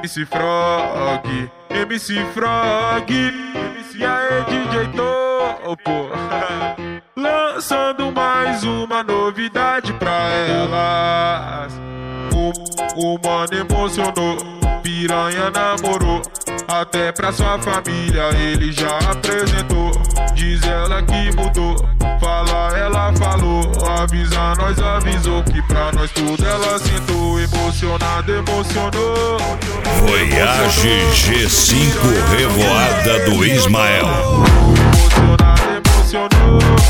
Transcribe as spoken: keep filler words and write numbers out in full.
M C Frog, M C Frog, e aí D J Topo, lançando mais uma novidade pra elas. O, o mano emocionou, piranha namorou, até pra sua família ele já apresentou. Diz ela que mudou, fala ela falou, avisa nós avisou, que pra nós tudo ela sentou. Emocionada, emocionou. Voyage G cinco Revoada do Ismael. Emocionada, emocionou.